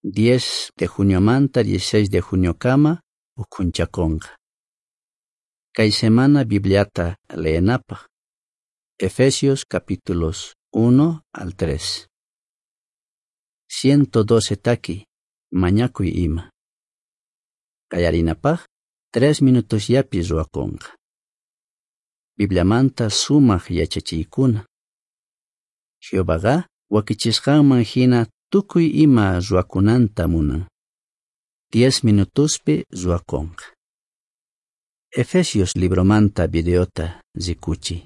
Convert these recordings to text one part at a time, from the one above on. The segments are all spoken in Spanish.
10 de junio manta 16 de junio kama ukunchakonga. Kay semana Bibliata leenapaq. Efesios capítulos 1 al 3. 112 taki mañakuy ima. Kayarinapaq 3 minutos yapi ruwakunqa. Bibliamanta sumaq yachachiykuna. Jehovaqa wakichisqanman hina tukuy ima ruwakunanta munan. 10 minutuspi ruwakunqa. Efesios libromanta videota zikuchi.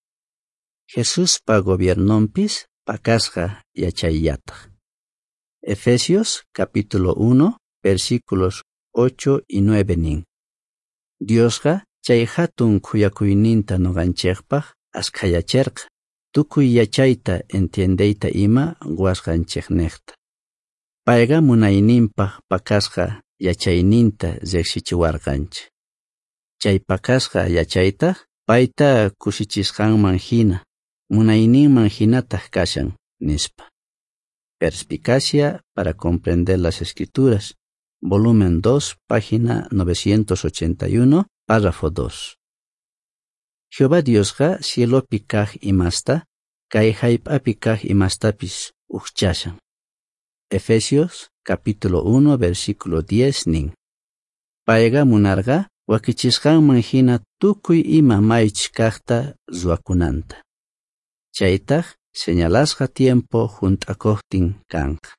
Jesuspa gobiernompis pakasqa yachayyataq. Efesios capítulo 1 versículos 8 y 9 nin. Diosqa chay hatun kuyakuyninta noqanchikpaq asqayachirqa. Tukuy yachayta entiendeyta ima guasqanchikniqta. Payqa munayninpaq pakasqa yachayninta riqsichiwarqanchik. Chay pakasqa yachaytaq payta kusichisqanman hina, munayninman hinataq kashan nispa. Perspicacia para comprender las escrituras, volumen 2, página 981, párrafo 2. Jehová Diosqa cielopi kaq imasta, kay haypapi kaq imastapis uchashan. Efesios capítulo 1 versículo 10 nin. Payqa munarqa wakichisqanman hina tukuy ima maychik kaqta ruwakunanta. Chaytaq señalasqa tiempo junt'akuqtin kanqa.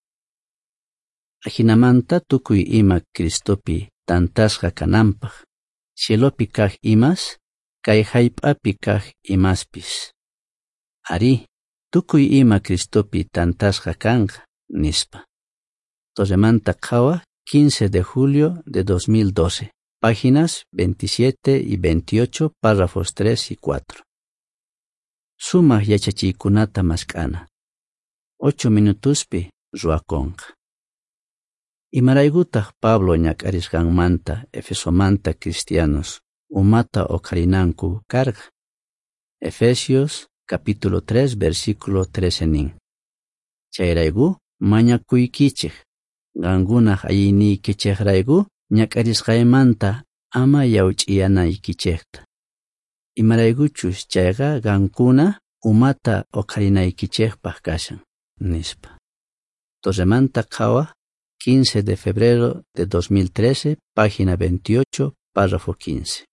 Ahinamanta tukuy ima Cristopi tantasqa kananpaq. Cielopi kaq imas, kay haypapi kaq imaspis. Ari, tukuy ima Cristopi tantasqa kanqa nispa. Torremanta qawa 15 de julio de 2012. Páginas 27 y 28, párrafos 3 y 4. Sumaq yachachiykunata mask'ana. 8 minutuspi ruwakunqa. Imaraygutaq Pablo ñak'arisqanmanta Efesomanta cristianos umata oqarinanku karqa. Efesios capítulo 3 versículo 13 nin. Chayraygu mañakuykichik. Qankunaq ayiniykichikraygu ñak'arisqaymanta ama yawch'iyanaykichikta. Imaraykuchus chayqa qankuna umata oqarinaykichikpaq kashan nispa. Torremanta qawa 15 de febrero de 2013, página 28, párrafo 15.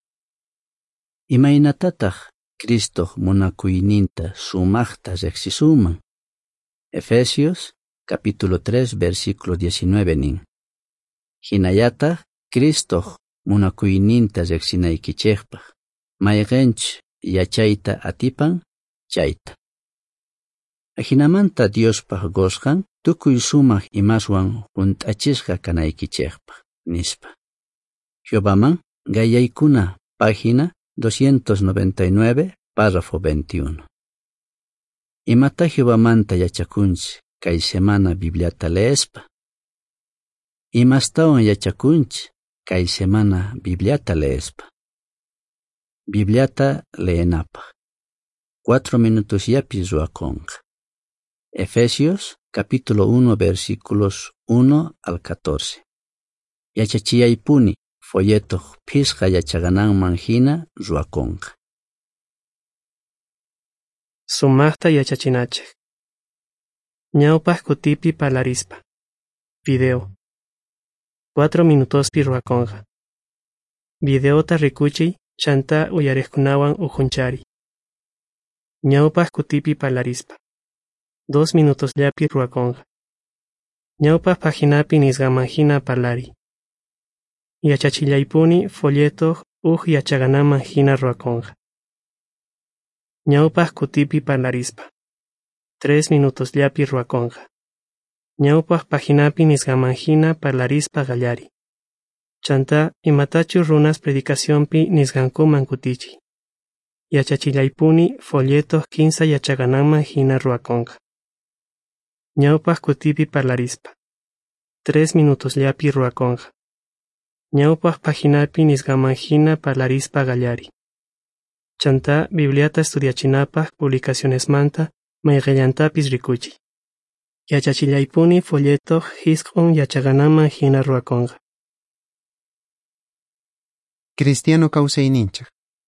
Imaynatataq Cristo munakuyninta sumaqta riqsisuman. Efesios capítulo 3 versículo 19 nin. Hinallataq Cristo munakuyninta riqsinaykichikpaq. Mayqanchik yachayta atipan chayta. Ahinamanta Diospaq gozqan tukuy sumaq imaswan junt'achisqa kanaykichikpaq nispa. Jehovaman gayaykuna, página 299, párrafo 21. Imata Jehovamanta yachakunchik kay semana Bibliata leespa. Imastawan yachakunchik kay semana Bibliata leespa. Bibliata leenapaq. 4 minutos yapi ruwakunqa. Efesios capítulo 1 versículos 1 al 14. Yachachiyaypuni folleto pisqa yachaqananman hina ruwakunqa. Sumaqta yachachinachik. Ñawpaq kutipi parlarispa. Video. 4 minutospi ruwakunqa. Videota rikuchiy chanta uyariqkunawan uqunchari. Ñawpaq kutipi parlarispa. 2 minutos llapi ruwakunqa. Ñawpaq paginapi nisqaman hina parlari. Yachachillaypuni folleto yachaqanaman hina ruwakunqa. Ñawpaq kutipi parlarispa. 3 minutos llapi ruwakunqa. Ñawpaq paginapi nisqaman hina parlarispa qallari. Chanta imatachu runas predicacionpi nisqankuman kutichiy. Yachachillaypuni folleto 15 yachaqanaman hina ruwakunqa. Ñawpaq kutipi parlarispa. 3 minutos llapi ruwakunqa. Ñawpaq paginapi nisqaman hina parlarispa qallari. Chanta Bibliata estudiachinapaq publicacionesmanta mayqallantapis rikuchiy. Yachachillaypuni folleto hisk'un yachaqanaman hina ruwakunqa. Cristiano kawsayninchaq.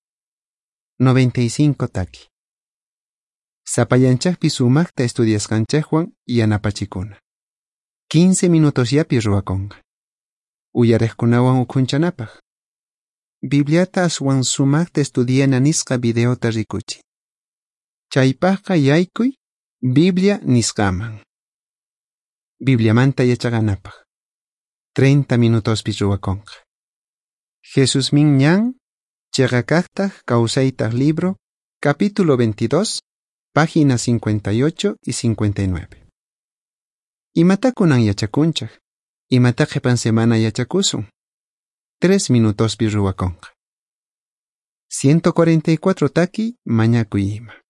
95 taki. Sapayanchaqpi sumaqta estudiasqanchaqwan yanapachikuna. 15 minutos yapi ruwakunqa. Uyariqkunawan ukhunchanapaq. Bibliata aswan sumaqta estudiana nisqa videota rikuchi. Chaypaqqa yaykuy Biblia nisqaman. Bibliamanta yachaqanapaq. 30 minutos ruwakunqa. Jesús min ñan chaqakaqtaq kawsaytaq libro capítulo 22 páginas 58 y 59. Imata kunan yachakunchaq. Imata qhipan semana yachakusun. 3 minutos ruwakunqa. 144 taki mañakuy ima.